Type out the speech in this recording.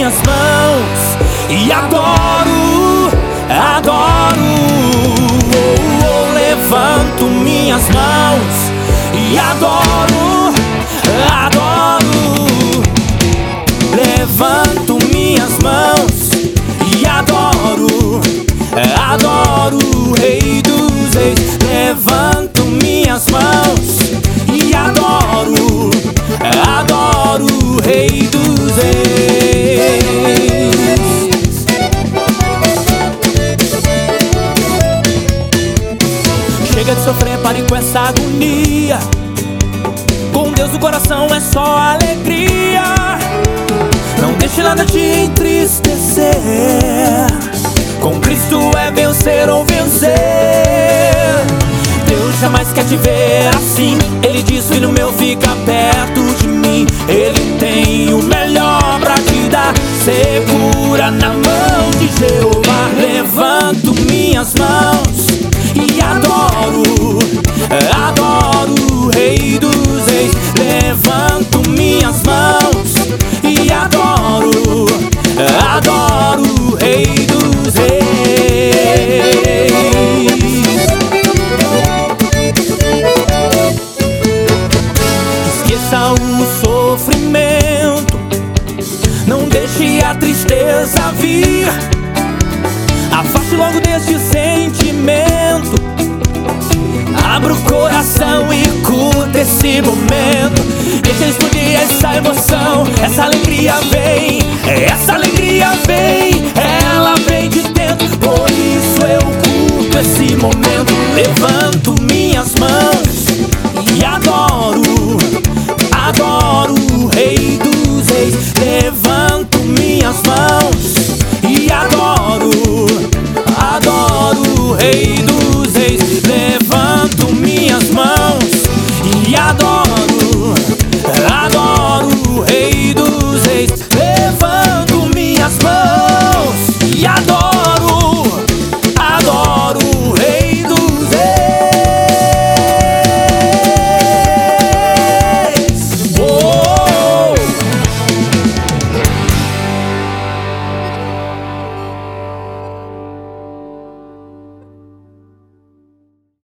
minhas mãos e adoro, adoro. Levanto minhas mãos e adoro, adoro. Levanto minhas mãos e adoro, adoro o Rei dos Reis. Levanto minhas mãos e adoro, adoro o Rei dos Reis. Chega de sofrer, pare com essa agonia. Com Deus o coração é só alegria. Não deixe nada te entristecer. Com Cristo é vencer ou vencer. Deus jamais quer te ver assim. Ele diz: filho meu, fica perto de mim. Ele tem o melhor pra te dar. Segura na mão de Jeová. Levanto minhas mãos e adoro, adoro o Rei dos Reis. Levanto minhas mãos e adoro, adoro o Rei dos Reis. Esqueça o sofrimento, não deixe a tristeza vir. Afaste logo deste sentimento. Abra o coração e curta esse momento. Deixa explodir essa emoção. Essa alegria vem, essa alegria vem. Ela vem de dentro, por isso eu curto esse momento. Levanto minhas mãos e adoro, adoro o Rei dos Reis. Levanto minhas mãos e adoro, adoro o Rei